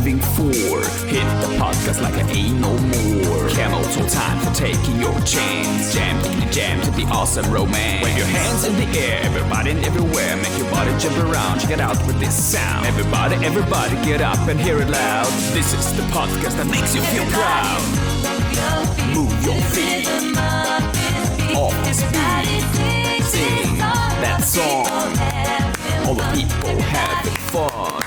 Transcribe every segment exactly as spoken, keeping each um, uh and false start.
living for. Hit the podcast like I ain't no more. Camel toe time for taking your chance. Jam to the jam to the awesome romance. Wave your hands in the air, everybody and everywhere. Make your body jump around, check it out with this sound. Everybody, everybody get up and hear it loud. This is the podcast that makes you feel proud. Move your feet off this beat. Sing that song. All the people having fun.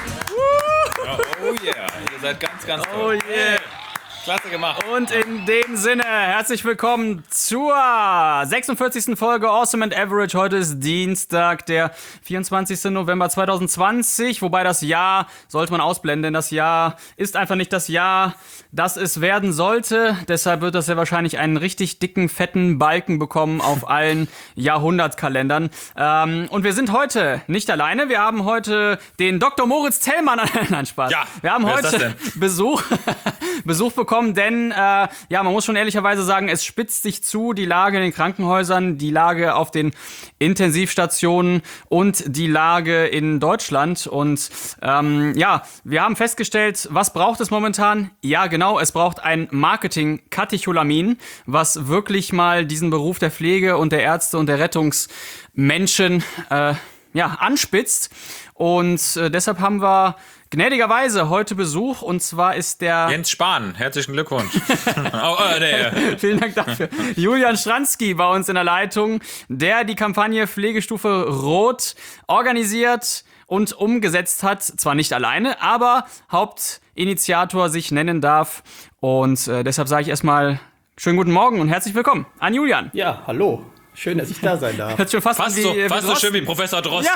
Oh yeah, ihr seid ganz, ganz toll. Oh yeah. Klasse gemacht. Und in dem Sinne, herzlich willkommen zur sechsundvierzigsten Folge Awesome and Average. Heute ist Dienstag, der vierundzwanzigsten November zweitausendzwanzig. Wobei das Jahr sollte man ausblenden, denn das Jahr ist einfach nicht das Jahr, das es werden sollte. Deshalb wird das ja wahrscheinlich einen richtig dicken, fetten Balken bekommen auf allen Jahrhundertkalendern. Ähm, und wir sind heute nicht alleine. Wir haben heute den Doktor Moritz Tellmann. Nein, Spaß. Ja, wir haben heute Besuch, Besuch bekommen. Denn, äh, ja, man muss schon ehrlicherweise sagen, es spitzt sich zu, die Lage in den Krankenhäusern, die Lage auf den Intensivstationen und die Lage in Deutschland. Und ähm, ja, wir haben festgestellt, was braucht es momentan? Ja, genau, es braucht ein Marketing-Katecholamin, was wirklich mal diesen Beruf der Pflege und der Ärzte und der Rettungsmenschen äh, ja, anspitzt. Und äh, deshalb haben wir gnädigerweise heute Besuch, und zwar ist der Jens Spahn, herzlichen Glückwunsch. oh, äh, nee. Vielen Dank dafür. Julian Schranski bei uns in der Leitung, der die Kampagne Pflegestufe Rot organisiert und umgesetzt hat. Zwar nicht alleine, aber Hauptinitiator sich nennen darf. Und äh, deshalb sage ich erstmal schönen guten Morgen und herzlich willkommen an Julian. Ja, hallo. Schön, dass ich da sein darf. Schon fast fast wie, so, wie fast so schön wie Professor Drosten.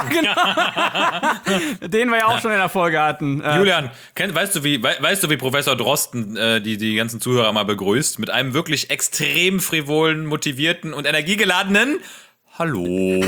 Ja, genau. Den wir ja auch schon in der Folge hatten. Julian, kenn, weißt, du, wie, weißt du, wie Professor Drosten äh, die, die ganzen Zuhörer mal begrüßt? Mit einem wirklich extrem frivolen, motivierten und energiegeladenen Hallo.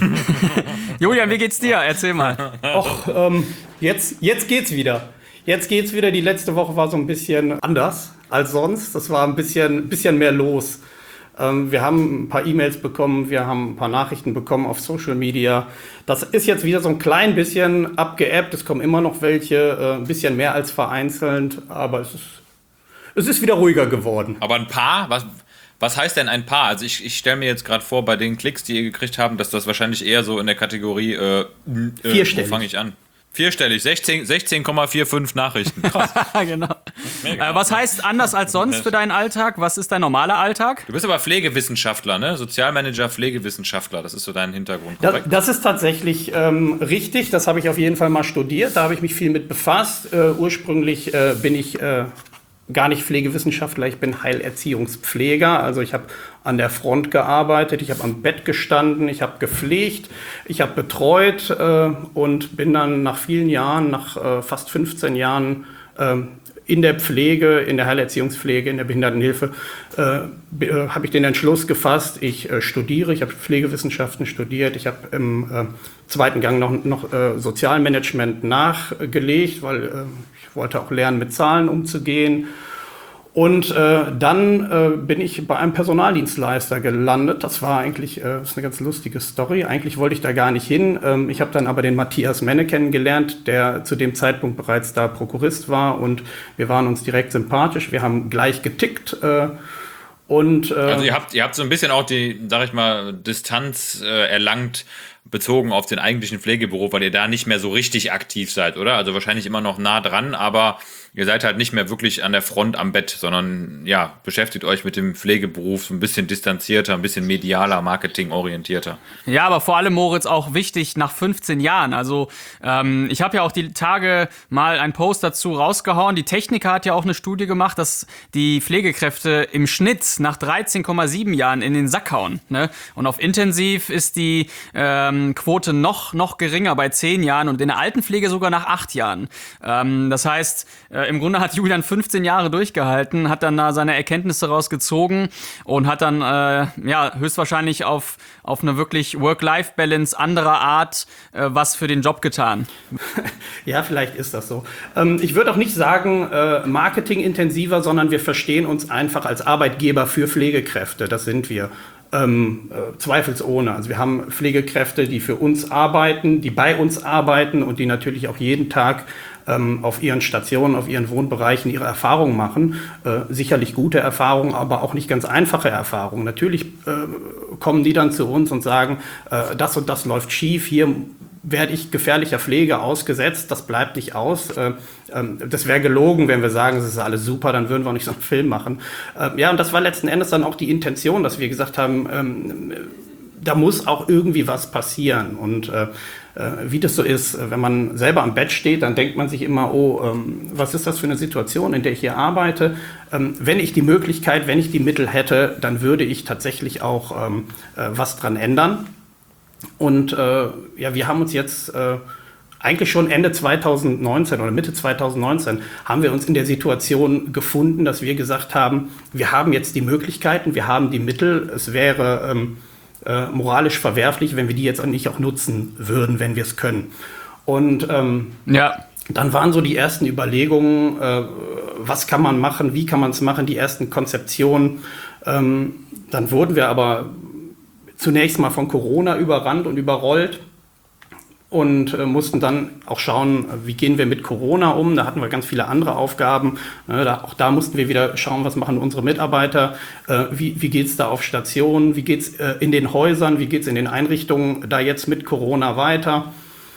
Julian, wie geht's dir? Erzähl mal. Och, ähm, jetzt, jetzt geht's wieder. Jetzt geht's wieder. Die letzte Woche war so ein bisschen anders als sonst. Das war ein bisschen, bisschen mehr los. Wir haben ein paar E-Mails bekommen, wir haben ein paar Nachrichten bekommen auf Social Media. Das ist jetzt wieder so ein klein bisschen abgeebbt. Es kommen immer noch welche, ein bisschen mehr als vereinzelt, aber es ist, es ist wieder ruhiger geworden. Aber ein paar? Was, was heißt denn ein paar? Also ich, ich stelle mir jetzt gerade vor, bei den Klicks, die ihr gekriegt habt, dass das wahrscheinlich eher so in der Kategorie äh, äh, Vierstellig. Wo fange ich an? Vierstellig, sechzehn Komma fünfundvierzig Nachrichten. Krass. Genau. Äh, was heißt anders als sonst für deinen Alltag? Was ist dein normaler Alltag? Du bist aber Pflegewissenschaftler, ne? Sozialmanager, Pflegewissenschaftler. Das ist so dein Hintergrund, korrekt? Das, das ist tatsächlich ähm, richtig. Das habe ich auf jeden Fall mal studiert. Da habe ich mich viel mit befasst. Äh, ursprünglich äh, bin ich äh, gar nicht Pflegewissenschaftler. Ich bin Heilerziehungspfleger. Also ich habe an der Front gearbeitet, ich habe am Bett gestanden, ich habe gepflegt, ich habe betreut äh, und bin dann nach vielen Jahren, nach äh, fast fünfzehn Jahren äh, in der Pflege, in der Heilerziehungspflege, in der Behindertenhilfe, äh, äh, habe ich den Entschluss gefasst, ich äh, studiere, ich habe Pflegewissenschaften studiert, ich habe im äh, zweiten Gang noch, noch äh, Sozialmanagement nachgelegt, weil äh, ich wollte auch lernen, mit Zahlen umzugehen. Und äh, dann äh, bin ich bei einem Personaldienstleister gelandet. Das war eigentlich äh, das ist eine ganz lustige Story. Eigentlich wollte ich da gar nicht hin. Ähm, ich habe dann aber den Matthias Menne kennengelernt, der zu dem Zeitpunkt bereits da Prokurist war. Und wir waren uns direkt sympathisch. Wir haben gleich getickt. Äh, und, äh, also ihr habt, ihr habt so ein bisschen auch die, sag ich mal, Distanz äh, erlangt, bezogen auf den eigentlichen Pflegeberuf, weil ihr da nicht mehr so richtig aktiv seid, oder? Also wahrscheinlich immer noch nah dran, aber ihr seid halt nicht mehr wirklich an der Front am Bett, sondern ja, beschäftigt euch mit dem Pflegeberuf ein bisschen distanzierter, ein bisschen medialer, marketingorientierter. Ja, aber vor allem, Moritz, auch wichtig nach fünfzehn Jahren. Also ähm, ich habe ja auch die Tage mal einen Post dazu rausgehauen. Die Techniker hat ja auch eine Studie gemacht, dass die Pflegekräfte im Schnitt nach dreizehn Komma sieben Jahren in den Sack hauen. Ne? Und auf Intensiv ist die ähm, Quote noch, noch geringer bei zehn Jahren und in der Altenpflege sogar nach acht Jahren. Ähm, das heißt, äh, im Grunde hat Julian fünfzehn Jahre durchgehalten, hat dann da seine Erkenntnisse rausgezogen und hat dann äh, ja höchstwahrscheinlich auf, auf eine wirklich Work-Life-Balance anderer Art äh, was für den Job getan. Ja, vielleicht ist das so. Ähm, ich würde auch nicht sagen äh, marketingintensiver, sondern wir verstehen uns einfach als Arbeitgeber für Pflegekräfte. Das sind wir. Ähm, äh, zweifelsohne. Also wir haben Pflegekräfte, die für uns arbeiten, die bei uns arbeiten und die natürlich auch jeden Tag ähm, auf ihren Stationen, auf ihren Wohnbereichen ihre Erfahrungen machen. Äh, sicherlich gute Erfahrungen, aber auch nicht ganz einfache Erfahrungen. Natürlich äh, kommen die dann zu uns und sagen, äh, das und das läuft schief, hier werde ich gefährlicher Pflege ausgesetzt, das bleibt nicht aus. Äh, ähm, das wäre gelogen, wenn wir sagen, es ist alles super, dann würden wir auch nicht so einen Film machen. Äh, ja, und das war letzten Endes dann auch die Intention, dass wir gesagt haben, ähm, da muss auch irgendwie was passieren. Und äh, äh, wie das so ist, wenn man selber am Bett steht, dann denkt man sich immer, oh, ähm, was ist das für eine Situation, in der ich hier arbeite? Ähm, wenn ich die Möglichkeit, wenn ich die Mittel hätte, dann würde ich tatsächlich auch ähm, äh, was dran ändern. Und äh, ja, wir haben uns jetzt äh, eigentlich schon Ende zwanzig neunzehn oder Mitte zwanzig neunzehn haben wir uns in der Situation gefunden, dass wir gesagt haben, wir haben jetzt die Möglichkeiten, wir haben die Mittel. Es wäre ähm, äh, moralisch verwerflich, wenn wir die jetzt nicht auch nutzen würden, wenn wir es können. Und ähm, ja. Dann waren so die ersten Überlegungen, äh, was kann man machen, wie kann man es machen, die ersten Konzeptionen. Ähm, dann wurden wir aber zunächst mal von Corona überrannt und überrollt und äh, mussten dann auch schauen, wie gehen wir mit Corona um. Da hatten wir ganz viele andere Aufgaben. Ne, da, auch da mussten wir wieder schauen, was machen unsere Mitarbeiter, äh, wie, wie geht es da auf Stationen, wie geht es äh, in den Häusern, wie geht es in den Einrichtungen da jetzt mit Corona weiter.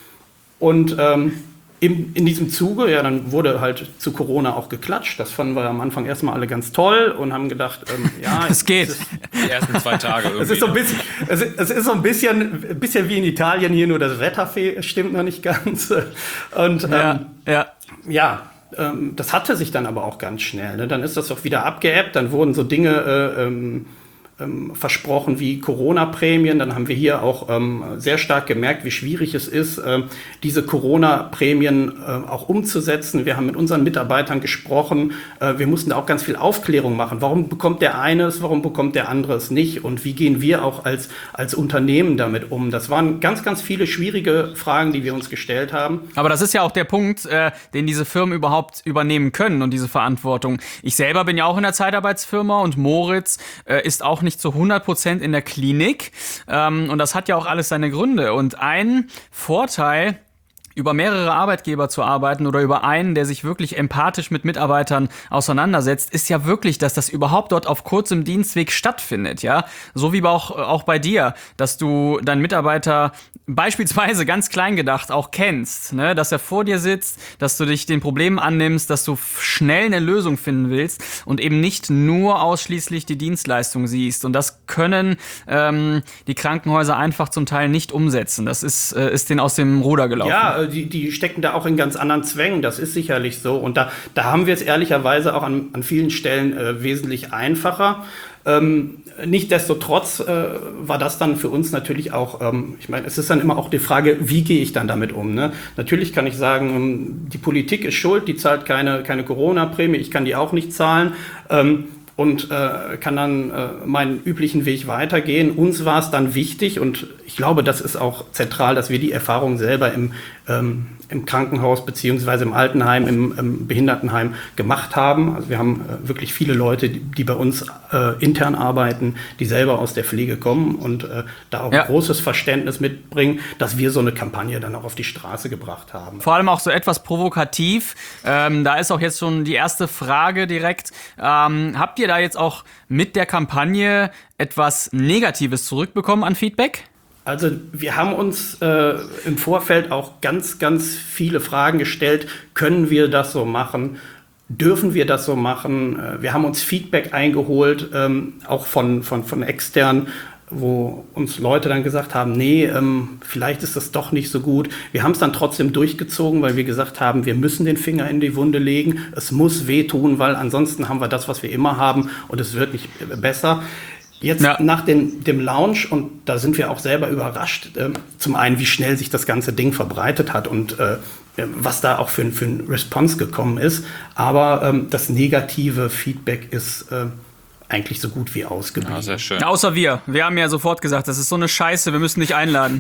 Und ähm, in, in diesem Zuge, ja, dann wurde halt zu Corona auch geklatscht. Das fanden wir am Anfang erstmal alle ganz toll und haben gedacht, ähm, ja, es geht. Ist, die ersten zwei Tage irgendwie. Es ist so ein bisschen, es ist, es ist so ein bisschen, ein bisschen wie in Italien hier, nur das Wetter stimmt noch nicht ganz. Und ähm, ja, ja. ja ähm, das hatte sich dann aber auch ganz schnell. Ne? Dann ist das auch wieder abgeebbt, dann wurden so Dinge äh, ähm, Ähm, versprochen wie Corona-Prämien. Dann haben wir hier auch ähm, sehr stark gemerkt, wie schwierig es ist, ähm, diese Corona-Prämien äh, auch umzusetzen. Wir haben mit unseren Mitarbeitern gesprochen. Äh, wir mussten auch ganz viel Aufklärung machen. Warum bekommt der eine es, warum bekommt der andere es nicht? Und wie gehen wir auch als, als Unternehmen damit um? Das waren ganz, ganz viele schwierige Fragen, die wir uns gestellt haben. Aber das ist ja auch der Punkt, äh, den diese Firmen überhaupt übernehmen können und diese Verantwortung. Ich selber bin ja auch in der Zeitarbeitsfirma und Moritz äh, ist auch nicht zu hundert Prozent in der Klinik. Ähm, und das hat ja auch alles seine Gründe. Und ein Vorteil, über mehrere Arbeitgeber zu arbeiten oder über einen, der sich wirklich empathisch mit Mitarbeitern auseinandersetzt, ist ja wirklich, dass das überhaupt dort auf kurzem Dienstweg stattfindet, ja. So wie auch, auch bei dir, dass du deinen Mitarbeiter beispielsweise ganz klein gedacht auch kennst, ne, dass er vor dir sitzt, dass du dich den Problemen annimmst, dass du schnell eine Lösung finden willst und eben nicht nur ausschließlich die Dienstleistung siehst. Und das können ähm, die Krankenhäuser einfach zum Teil nicht umsetzen. Das ist, äh, ist denen aus dem Ruder gelaufen. Ja, Die, die stecken da auch in ganz anderen Zwängen, das ist sicherlich so. Und da, da haben wir es ehrlicherweise auch an, an vielen Stellen äh, wesentlich einfacher. Ähm, Nichtsdestotrotz äh, war das dann für uns natürlich auch, ähm, ich meine, es ist dann immer auch die Frage, wie gehe ich dann damit um? Ne? Natürlich kann ich sagen, ähm, die Politik ist schuld, die zahlt keine, keine Corona-Prämie, ich kann die auch nicht zahlen. Ähm, und äh, kann dann äh, meinen üblichen Weg weitergehen. Uns war es dann wichtig und ich glaube, das ist auch zentral, dass wir die Erfahrung selber im, ähm, im Krankenhaus beziehungsweise im Altenheim, im, im Behindertenheim gemacht haben. Also wir haben äh, wirklich viele Leute, die, die bei uns äh, intern arbeiten, die selber aus der Pflege kommen und äh, da auch ja. ein großes Verständnis mitbringen, dass wir so eine Kampagne dann auch auf die Straße gebracht haben. Vor allem auch so etwas provokativ. Ähm, da ist auch jetzt schon die erste Frage direkt. Ähm, habt ihr da jetzt auch mit der Kampagne etwas Negatives zurückbekommen an Feedback? Also wir haben uns äh, im Vorfeld auch ganz, ganz viele Fragen gestellt. Können wir das so machen? Dürfen wir das so machen? Äh, wir haben uns Feedback eingeholt, ähm, auch von, von, von extern, wo uns Leute dann gesagt haben, nee, ähm, vielleicht ist das doch nicht so gut. Wir haben es dann trotzdem durchgezogen, weil wir gesagt haben, wir müssen den Finger in die Wunde legen. Es muss wehtun, weil ansonsten haben wir das, was wir immer haben und es wird nicht besser. Jetzt ja. nach den, dem Launch, und da sind wir auch selber überrascht, äh, zum einen, wie schnell sich das ganze Ding verbreitet hat und äh, was da auch für, für ein Response gekommen ist. Aber ähm, das negative Feedback ist äh, eigentlich so gut wie ausgeblieben. Ja, sehr schön. Außer wir. Wir haben ja sofort gesagt, das ist so eine Scheiße, wir müssen dich einladen.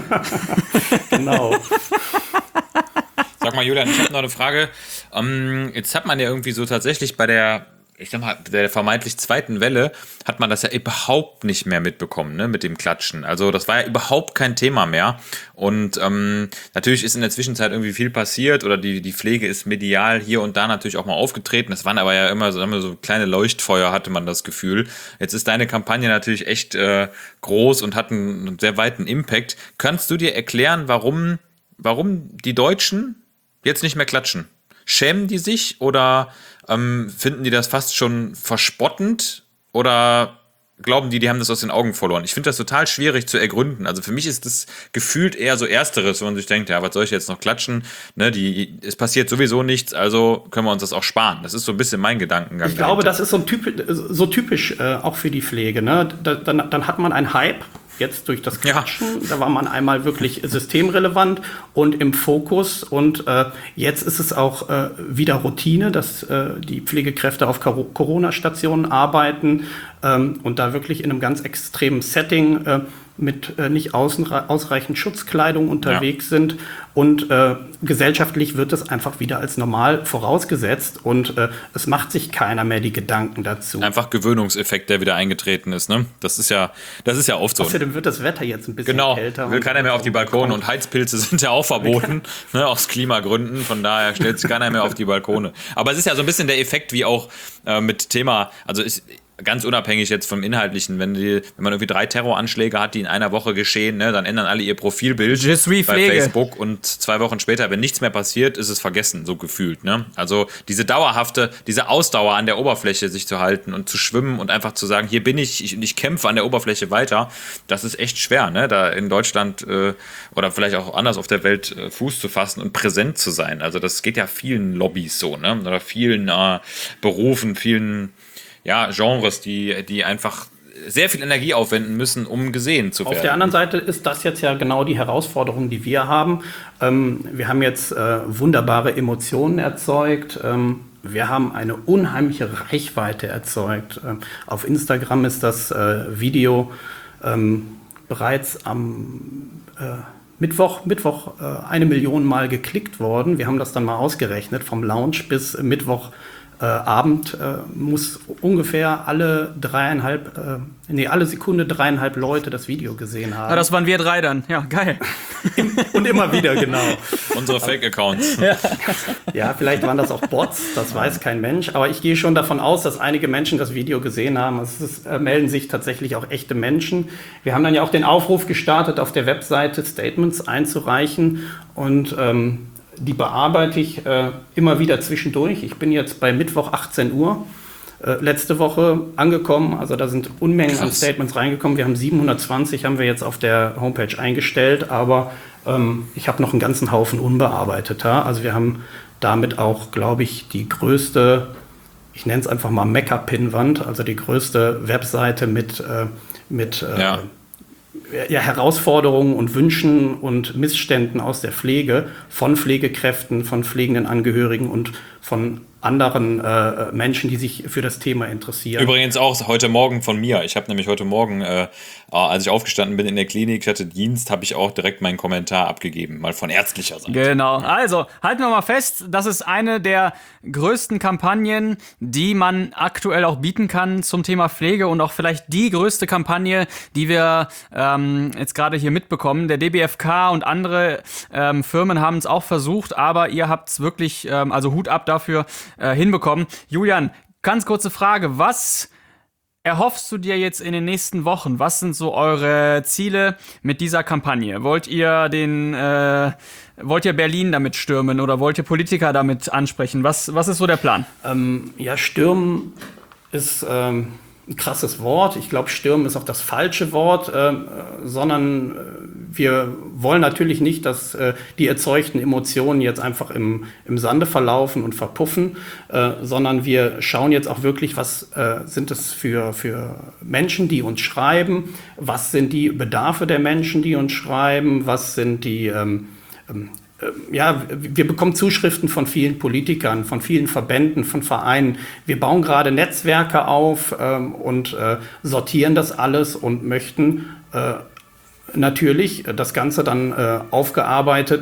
Genau. Sag mal, Julian, ich habe noch eine Frage. Ähm, jetzt hat man ja irgendwie so tatsächlich bei der ich sag mal, der vermeintlich zweiten Welle hat man das ja überhaupt nicht mehr mitbekommen, ne, mit dem Klatschen. Also das war ja überhaupt kein Thema mehr. Und ähm, natürlich ist in der Zwischenzeit irgendwie viel passiert oder die, die Pflege ist medial hier und da natürlich auch mal aufgetreten. Das waren aber ja immer so, immer so kleine Leuchtfeuer, hatte man das Gefühl. Jetzt ist deine Kampagne natürlich echt äh, groß und hat einen sehr weiten Impact. Kannst du dir erklären, warum, warum die Deutschen jetzt nicht mehr klatschen? Schämen die sich oder ähm, finden die das fast schon verspottend oder glauben die, die haben das aus den Augen verloren? Ich finde das total schwierig zu ergründen. Also für mich ist das gefühlt eher so Ersteres, wenn man sich denkt, ja, was soll ich jetzt noch klatschen? Ne, die, es passiert sowieso nichts, also können wir uns das auch sparen. Das ist so ein bisschen mein Gedankengang. Ich glaube, das ist so, ein typisch, so typisch äh, auch für die Pflege. Ne? Da, dann, dann hat man einen Hype. Jetzt durch das Klatschen, ja. Da war man einmal wirklich systemrelevant und im Fokus. Und äh, jetzt ist es auch äh, wieder Routine, dass äh, die Pflegekräfte auf Kar- Corona-Stationen arbeiten ähm, und da wirklich in einem ganz extremen Setting äh, mit äh, nicht außen- ausreichend Schutzkleidung unterwegs ja. sind. Und äh, gesellschaftlich wird es einfach wieder als normal vorausgesetzt und äh, es macht sich keiner mehr die Gedanken dazu. Einfach Gewöhnungseffekt, der wieder eingetreten ist, ne? Das ist ja, das ist ja oft so. Außerdem wird das Wetter jetzt ein bisschen genau. kälter. Genau, will keiner mehr auf die Balkone und Heizpilze sind ja auch verboten, ne, aus Klimagründen. Von daher stellt sich keiner mehr auf die Balkone. Aber es ist ja so ein bisschen der Effekt wie auch äh, mit Thema, also ist ganz unabhängig jetzt vom Inhaltlichen, wenn, die, wenn man irgendwie drei Terroranschläge hat, die in einer Woche geschehen, ne, dann ändern alle ihr Profilbild bei Facebook und zwei Wochen später, wenn nichts mehr passiert, ist es vergessen, so gefühlt. Ne? Also diese dauerhafte, diese Ausdauer an der Oberfläche sich zu halten und zu schwimmen und einfach zu sagen, hier bin ich, ich, ich kämpfe an der Oberfläche weiter, das ist echt schwer, ne? Da in Deutschland äh, oder vielleicht auch anders auf der Welt äh, Fuß zu fassen und präsent zu sein. Also das geht ja vielen Lobbys so, ne? Oder vielen äh, Berufen, vielen ja, Genres, die, die einfach sehr viel Energie aufwenden müssen, um gesehen zu werden. Auf der anderen Seite ist das jetzt ja genau die Herausforderung, die wir haben. Ähm, wir haben jetzt äh, wunderbare Emotionen erzeugt. Ähm, wir haben eine unheimliche Reichweite erzeugt. Ähm, auf Instagram ist das äh, Video ähm, bereits am äh, Mittwoch, Mittwoch äh, eine Million Mal geklickt worden. Wir haben das dann mal ausgerechnet, vom Launch bis Mittwoch Äh, Abend äh, muss ungefähr alle dreieinhalb, äh, nee, alle Sekunde dreieinhalb Leute das Video gesehen haben. Ja, das waren wir drei dann. Ja, geil. Und immer wieder, genau. Unsere Fake-Accounts. Ja. Ja, vielleicht waren das auch Bots, das weiß kein Mensch. Aber ich gehe schon davon aus, dass einige Menschen das Video gesehen haben. Es ist, äh, melden sich tatsächlich auch echte Menschen. Wir haben dann ja auch den Aufruf gestartet, auf der Webseite Statements einzureichen. Und ähm, die bearbeite ich äh, immer wieder zwischendurch. Ich bin jetzt bei Mittwoch achtzehn Uhr äh, letzte Woche angekommen. Also da sind Unmengen Krass. an Statements reingekommen. Wir haben siebenhundertzwanzig, haben wir jetzt auf der Homepage eingestellt. Aber ähm, ich habe noch einen ganzen Haufen unbearbeiteter. Also wir haben damit auch, glaube ich, die größte, ich nenne es einfach mal Mecca-Pinnwand, also die größte Webseite mit, äh, mit äh, ja. Ja, Herausforderungen und Wünschen und Missständen aus der Pflege von Pflegekräften, von pflegenden Angehörigen und von anderen äh, Menschen, die sich für das Thema interessieren. Übrigens auch heute Morgen von mir. Ich habe nämlich heute Morgen, äh, als ich aufgestanden bin in der Klinik, ich hatte Dienst, habe ich auch direkt meinen Kommentar abgegeben, mal von ärztlicher Seite. Genau. Also, halten wir mal fest, das ist eine der größten Kampagnen, die man aktuell auch bieten kann zum Thema Pflege und auch vielleicht die größte Kampagne, die wir ähm, jetzt gerade hier mitbekommen. Der D B F K und andere ähm, Firmen haben es auch versucht, aber ihr habt es wirklich, ähm, also Hut ab dafür, äh, hinbekommen. Julian, ganz kurze Frage, was erhoffst du dir jetzt in den nächsten Wochen? Was sind so eure Ziele mit dieser Kampagne? Wollt ihr den, äh, wollt ihr Berlin damit stürmen oder wollt ihr Politiker damit ansprechen? Was, was ist so der Plan? Ähm, ja, stürmen ist ähm, ein krasses Wort. Ich glaube, stürmen ist auch das falsche Wort, äh, sondern äh, wir wollen natürlich nicht, dass äh, die erzeugten Emotionen jetzt einfach im, im Sande verlaufen und verpuffen, äh, sondern wir schauen jetzt auch wirklich, was äh, sind es für, für Menschen, die uns schreiben, was sind die Bedarfe der Menschen, die uns schreiben, was sind die ähm, ähm, Ja, wir bekommen Zuschriften von vielen Politikern, von vielen Verbänden, von Vereinen. Wir bauen gerade Netzwerke auf ähm, und äh, sortieren das alles und möchten äh, natürlich das Ganze dann äh, aufgearbeitet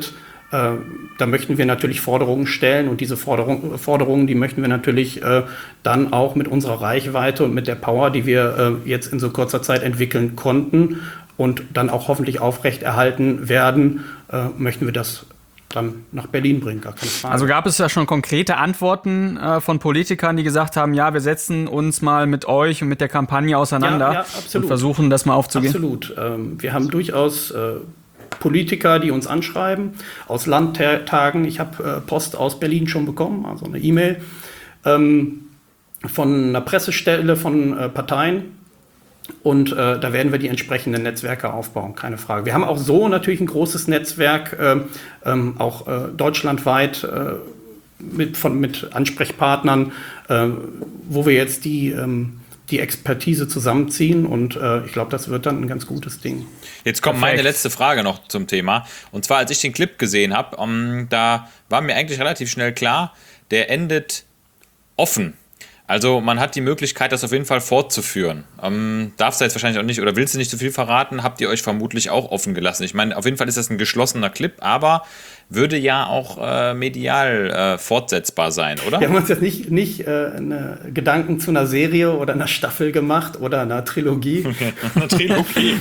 Äh, da möchten wir natürlich Forderungen stellen und diese Forderung, Forderungen, die möchten wir natürlich äh, dann auch mit unserer Reichweite und mit der Power, die wir äh, jetzt in so kurzer Zeit entwickeln konnten und dann auch hoffentlich aufrechterhalten werden, äh, möchten wir das dann nach Berlin bringen, gar keine Frage. Also gab es ja schon konkrete Antworten äh, von Politikern, die gesagt haben, ja, wir setzen uns mal mit euch und mit der Kampagne auseinander ja, ja, absolut. und versuchen, das mal aufzugehen? Absolut. Ähm, wir haben durchaus äh, Politiker, die uns anschreiben, aus Landtagen. Ich habe äh, Post aus Berlin schon bekommen, also eine E-Mail ähm, von einer Pressestelle von äh, Parteien. Und äh, da werden wir die entsprechenden Netzwerke aufbauen, keine Frage. Wir haben auch so natürlich ein großes Netzwerk, äh, ähm, auch äh, deutschlandweit äh, mit, von, mit Ansprechpartnern, äh, wo wir jetzt die... Ähm, die Expertise zusammenziehen und äh, ich glaube, das wird dann ein ganz gutes Ding. Jetzt kommt Perfekt. Meine letzte Frage noch zum Thema. Und zwar, als ich den Clip gesehen habe, um, da war mir eigentlich relativ schnell klar, der endet offen. Also man hat die Möglichkeit, das auf jeden Fall fortzuführen. Ähm, darfst du jetzt wahrscheinlich auch nicht, oder willst du nicht zu viel verraten, habt ihr euch vermutlich auch offen gelassen. Ich meine, auf jeden Fall ist das ein geschlossener Clip, aber würde ja auch äh, medial äh, fortsetzbar sein, oder? Wir haben uns jetzt nicht, nicht äh, eine Gedanken zu einer Serie oder einer Staffel gemacht oder einer Trilogie. Eine Trilogie.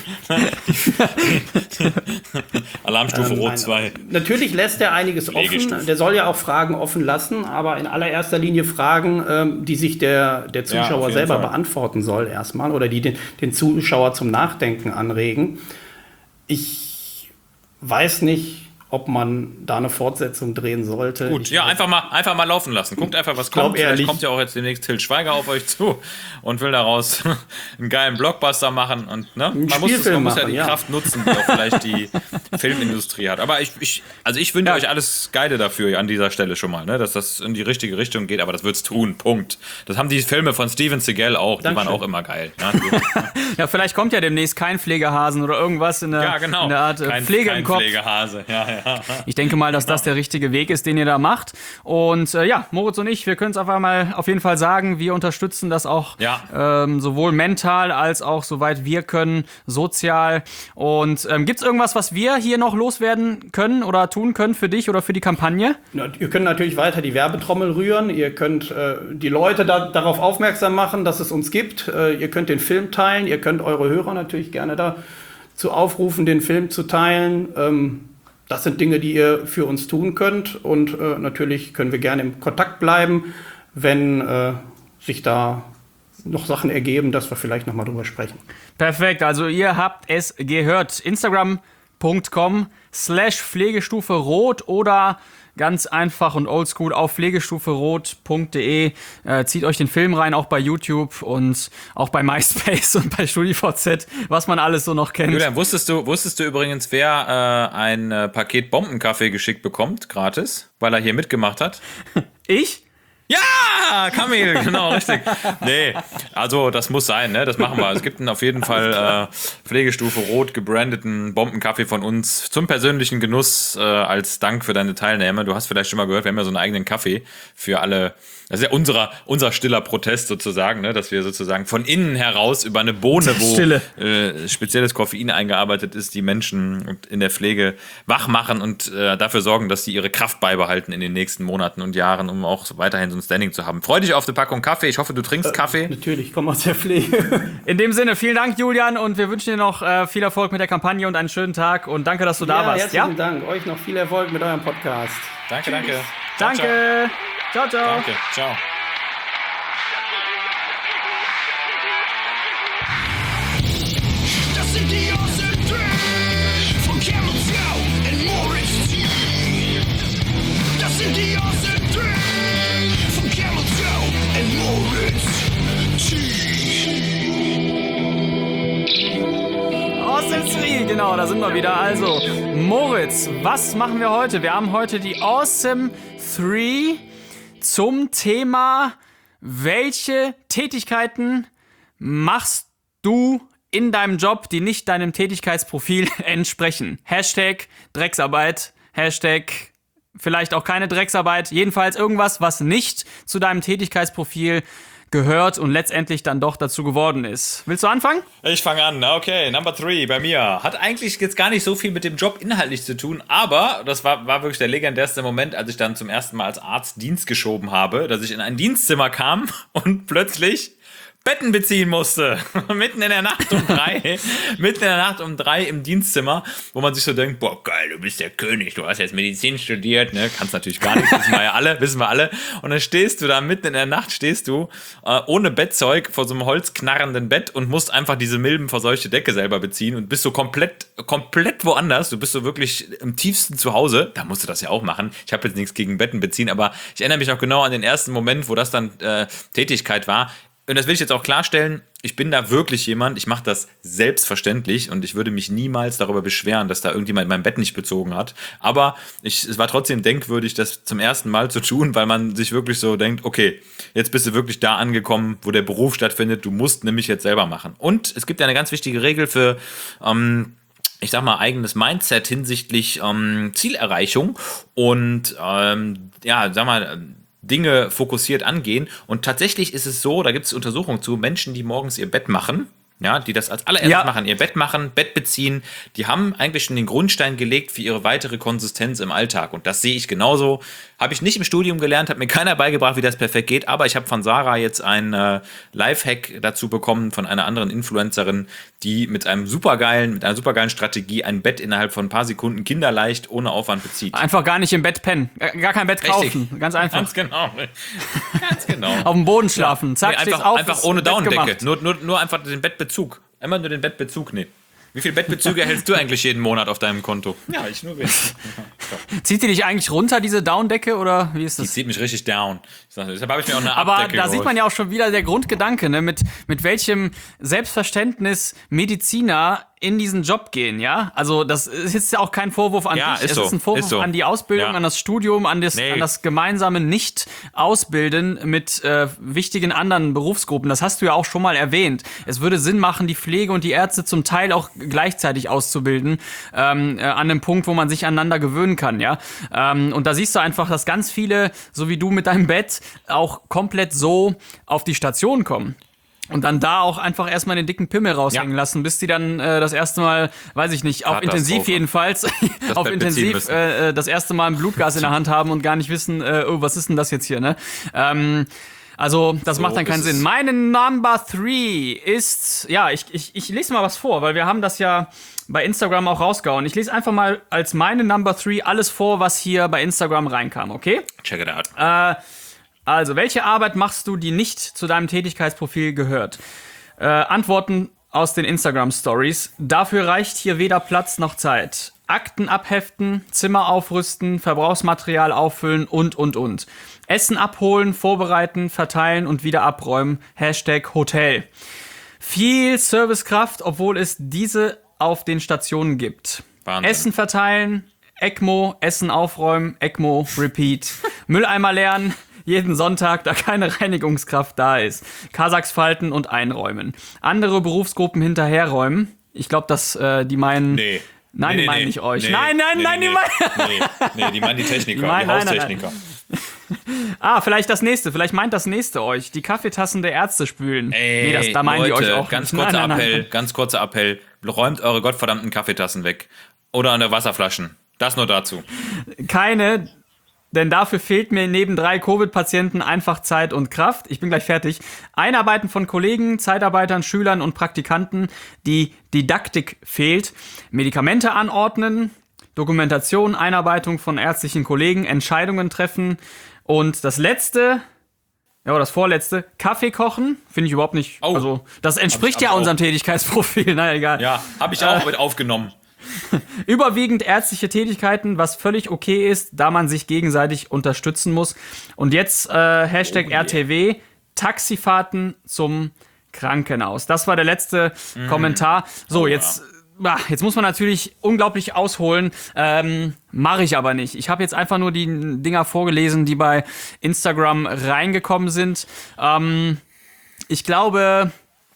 Alarmstufe ähm, Rot zwei. Natürlich lässt er einiges offen. Der soll ja auch Fragen offen lassen, aber in allererster Linie Fragen, ähm, die sich der, der Zuschauer ja, selber Fall. beantworten soll erstmal oder die den, den Zuschauer zum Nachdenken anregen. Ich weiß nicht, ob man da eine Fortsetzung drehen sollte. Gut, ich ja, einfach mal, einfach mal laufen lassen. Guckt einfach, was kommt. Vielleicht ehrlich. kommt ja auch jetzt demnächst Til Schweiger auf euch zu und will daraus einen geilen Blockbuster machen. Und, ne? Man, muss, es, man muss ja die ja. Kraft nutzen, die auch vielleicht die Filmindustrie hat. Aber ich, ich, also ich wünsche ja. euch alles Geile dafür an dieser Stelle schon mal, ne? Dass das in die richtige Richtung geht. Aber das wird's tun, Punkt. Das haben die Filme von Steven Seagal auch. Dankeschön. Die waren auch immer geil. Ne? Ja, vielleicht kommt ja demnächst kein Pflegehasen oder irgendwas in der, ja, genau. in der Art äh, kein, Pflege kein im Kopf. Pflegehase. Ja, ja. Ich denke mal, dass das der richtige Weg ist, den ihr da macht. Und äh, ja, Moritz und ich, wir können es einfach mal auf jeden Fall sagen, wir unterstützen das auch ja. ähm, sowohl mental als auch, soweit wir können, sozial. Und ähm, gibt es irgendwas, was wir hier noch loswerden können oder tun können für dich oder für die Kampagne? Ja, ihr könnt natürlich weiter die Werbetrommel rühren. Ihr könnt äh, die Leute da, darauf aufmerksam machen, dass es uns gibt. Äh, ihr könnt den Film teilen. Ihr könnt eure Hörer natürlich gerne dazu aufrufen, den Film zu teilen. Ähm, Das sind Dinge, die ihr für uns tun könnt und äh, natürlich können wir gerne im Kontakt bleiben, wenn äh, sich da noch Sachen ergeben, dass wir vielleicht nochmal drüber sprechen. Perfekt, also ihr habt es gehört. Instagram punkt com slash Pflegestufe Rot oder ganz einfach und oldschool auf pflegestuferot punkt de. Äh, zieht euch den Film rein, auch bei YouTube und auch bei MySpace und bei StudiVZ, was man alles so noch kennt. Julian, wusstest du, wusstest du übrigens, wer äh, ein äh, Paket Bombenkaffee geschickt bekommt, gratis, weil er hier mitgemacht hat? Ich? Ja, Kamil, genau, richtig. Nee, also das muss sein, ne? Das machen wir. Es gibt einen auf jeden Fall äh, Pflegestufe Rot gebrandeten Bombenkaffee von uns zum persönlichen Genuss äh, als Dank für deine Teilnahme. Du hast vielleicht schon mal gehört, wir haben ja so einen eigenen Kaffee für alle. Das ist ja unser, unser stiller Protest sozusagen, ne? Dass wir sozusagen von innen heraus über eine Bohne, wo äh, spezielles Koffein eingearbeitet ist, die Menschen in der Pflege wach machen und äh, dafür sorgen, dass sie ihre Kraft beibehalten in den nächsten Monaten und Jahren, um auch weiterhin so ein Standing zu haben. Freu dich auf eine Packung Kaffee. Ich hoffe, du trinkst äh, Kaffee. Natürlich, ich komme aus der Pflege. In dem Sinne, vielen Dank, Julian, und wir wünschen dir noch äh, viel Erfolg mit der Kampagne und einen schönen Tag und danke, dass du da ja, warst. Herzlichen Ja, Dank. Euch noch viel Erfolg mit eurem Podcast. Danke, danke. Ciao, danke. Ciao, ciao. Danke, ciao. Das sind die Awesome Three von Camel Joe und Moritz T. Das sind die Awesome Three von Camel Joe und Moritz T. Awesome Three, genau, da sind wir wieder. Also, Moritz, was machen wir heute? Wir haben heute die Awesome Three zum Thema, welche Tätigkeiten machst du in deinem Job, die nicht deinem Tätigkeitsprofil entsprechen. Hashtag Drecksarbeit, Hashtag vielleicht auch keine Drecksarbeit, jedenfalls irgendwas, was nicht zu deinem Tätigkeitsprofil gehört und letztendlich dann doch dazu geworden ist. Willst du anfangen? Ich fange an, okay, Number three bei mir. Hat eigentlich jetzt gar nicht so viel mit dem Job inhaltlich zu tun, aber das war, war wirklich der legendärste Moment, als ich dann zum ersten Mal als Arzt Dienst geschoben habe, dass ich in ein Dienstzimmer kam und plötzlich Betten beziehen musste. Mitten in der Nacht um drei. Mitten in der Nacht um drei im Dienstzimmer, wo man sich so denkt, boah, geil, du bist der König, du hast jetzt Medizin studiert, ne? Kannst natürlich gar nicht, wissen wir ja alle, wissen wir alle. Und dann stehst du da, mitten in der Nacht stehst du äh, ohne Bettzeug vor so einem holzknarrenden Bett und musst einfach diese milbenverseuchte Decke selber beziehen und bist so komplett, komplett woanders. Du bist so wirklich im tiefsten Zuhause. Da musst du das ja auch machen. Ich habe jetzt nichts gegen Betten beziehen, aber ich erinnere mich noch genau an den ersten Moment, wo das dann äh, Tätigkeit war. Und das will ich jetzt auch klarstellen, ich bin da wirklich jemand, ich mache das selbstverständlich und ich würde mich niemals darüber beschweren, dass da irgendjemand mein Bett nicht bezogen hat. Aber ich, es war trotzdem denkwürdig, das zum ersten Mal zu tun, weil man sich wirklich so denkt, okay, jetzt bist du wirklich da angekommen, wo der Beruf stattfindet, du musst nämlich jetzt selber machen. Und es gibt ja eine ganz wichtige Regel für, ähm, ich sag mal, eigenes Mindset hinsichtlich ähm, Zielerreichung und ähm, ja, sag mal, Dinge fokussiert angehen. Und tatsächlich ist es so, da gibt es Untersuchungen zu, Menschen, die morgens ihr Bett machen, ja, die das als allererstes Ja. machen, ihr Bett machen, Bett beziehen, die haben eigentlich schon den Grundstein gelegt für ihre weitere Konsistenz im Alltag. Und das sehe ich genauso. Habe ich nicht im Studium gelernt, hat mir keiner beigebracht, wie das perfekt geht, aber ich habe von Sarah jetzt einen äh, Lifehack dazu bekommen von einer anderen Influencerin, die mit einem supergeilen, mit einer supergeilen Strategie ein Bett innerhalb von ein paar Sekunden kinderleicht ohne Aufwand bezieht. Einfach gar nicht im Bett pennen. Gar kein Bett kaufen. Richtig. Ganz einfach. Ganz genau. Ganz genau. Auf dem Boden schlafen. Zack, Nee, stehst einfach, auf, einfach ist ohne Bett Daunendecke. gemacht. Nur, nur, nur einfach den Bettbezug. Immer nur den Bettbezug nehmen. Wie viele Bettbezüge hältst du eigentlich jeden Monat auf deinem Konto? Ja, ich nur wenig. Zieht die dich eigentlich runter, diese Downdecke, oder wie ist Die das? zieht mich richtig down. Ich sag, deshalb habe ich mir auch eine Aber Abdecke da geholt. sieht man ja auch schon wieder der Grundgedanke, ne? mit, mit welchem Selbstverständnis Mediziner in diesen Job gehen, ja? Also das ist jetzt ja auch kein Vorwurf an Ja, dich, ist es so, ist ein Vorwurf ist so. an die Ausbildung, Ja. an das Studium, an das, Nee. an das gemeinsame Nicht-Ausbilden mit äh, wichtigen anderen Berufsgruppen. Das hast du ja auch schon mal erwähnt. Es würde Sinn machen, die Pflege und die Ärzte zum Teil auch gleichzeitig auszubilden, ähm, äh, an einem Punkt, wo man sich aneinander gewöhnen kann, ja? Ähm, und da siehst du einfach, dass ganz viele, so wie du mit deinem Bett, auch komplett so auf die Station kommen. Und dann da auch einfach erstmal den dicken Pimmel raushängen Ja. lassen, bis die dann äh, das erste Mal, weiß ich nicht, auf Katastrophe. intensiv jedenfalls, auf Bett beziehen intensiv müssen. äh, das erste Mal ein Blutgas in der Hand haben und gar nicht wissen, äh, oh, was ist denn das jetzt hier, ne? Ähm, also, das So macht dann keinen ist es. Sinn. Meine Number three ist, ja, ich, ich, ich lese mal was vor, weil wir haben das ja bei Instagram auch rausgehauen. Ich lese einfach mal als meine Number three alles vor, was hier bei Instagram reinkam, okay? Check it out. Äh, also, welche Arbeit machst du, die nicht zu deinem Tätigkeitsprofil gehört? Äh, Antworten aus den Instagram-Stories. Dafür reicht hier weder Platz noch Zeit. Akten abheften, Zimmer aufrüsten, Verbrauchsmaterial auffüllen und, und, und. Essen abholen, vorbereiten, verteilen und wieder abräumen. Hashtag Hotel. Viel Servicekraft, obwohl es diese auf den Stationen gibt. Wahnsinn. Essen verteilen, ECMO, Essen aufräumen, ECMO, Repeat. Mülleimer leeren, jeden Sonntag, da keine Reinigungskraft da ist. Kasachs falten und einräumen. Andere Berufsgruppen hinterherräumen. Ich glaube, dass äh, die meinen... Nee. Nein, nee, die nee, meinen nee. nicht euch. Nee. Nein, nein, nee, nein, nee, die meinen... Nee, nee, die meinen die Techniker, Die meinen- die nein, nein, Haustechniker. Ah, vielleicht das nächste. Vielleicht meint das nächste euch. Die Kaffeetassen der Ärzte spülen. Ey, nee, das, da meinen Leute, die euch auch. ganz nicht. kurzer Nein, nein, Appell, nein. ganz kurzer Appell. Räumt eure gottverdammten Kaffeetassen weg. Oder an der Wasserflaschen. Das nur dazu. Keine, denn dafür fehlt mir neben drei Covid-Patienten einfach Zeit und Kraft. Ich bin gleich fertig. Einarbeiten von Kollegen, Zeitarbeitern, Schülern und Praktikanten. Die Didaktik fehlt. Medikamente anordnen. Dokumentation, Einarbeitung von ärztlichen Kollegen, Entscheidungen treffen. Und das letzte, ja, das vorletzte, Kaffee kochen. Finde ich überhaupt nicht. Oh. Also, das entspricht Hab ich ja aber unserem Tätigkeitsprofil. Na, egal. Ja, habe ich auch mit aufgenommen. Überwiegend ärztliche Tätigkeiten, was völlig okay ist, da man sich gegenseitig unterstützen muss. Und jetzt äh, Hashtag Oh yeah. R T W, Taxifahrten zum Krankenhaus. Das war der letzte Mhm. Kommentar. So, Oh, jetzt, ah, jetzt muss man natürlich unglaublich ausholen. Ähm, Mache ich aber nicht. Ich habe jetzt einfach nur die Dinger vorgelesen, die bei Instagram reingekommen sind. Ähm, ich glaube...